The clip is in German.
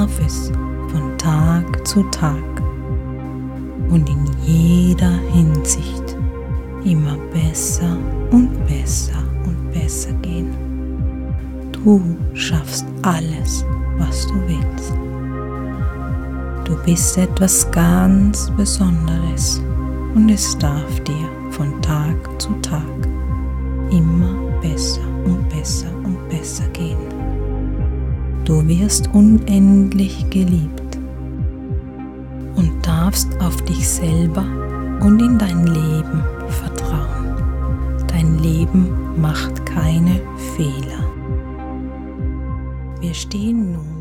darf es von Tag zu Tag und in jeder Hinsicht immer besser und besser und besser gehen. Du schaffst alles, was du willst. Du bist etwas ganz Besonderes und es darf dir von Tag zu Tag immer besser und besser und besser gehen. Du wirst unendlich geliebt und darfst auf dich selber und in dein Leben vertrauen. Dein Leben macht keine Fehler. Wir stehen nun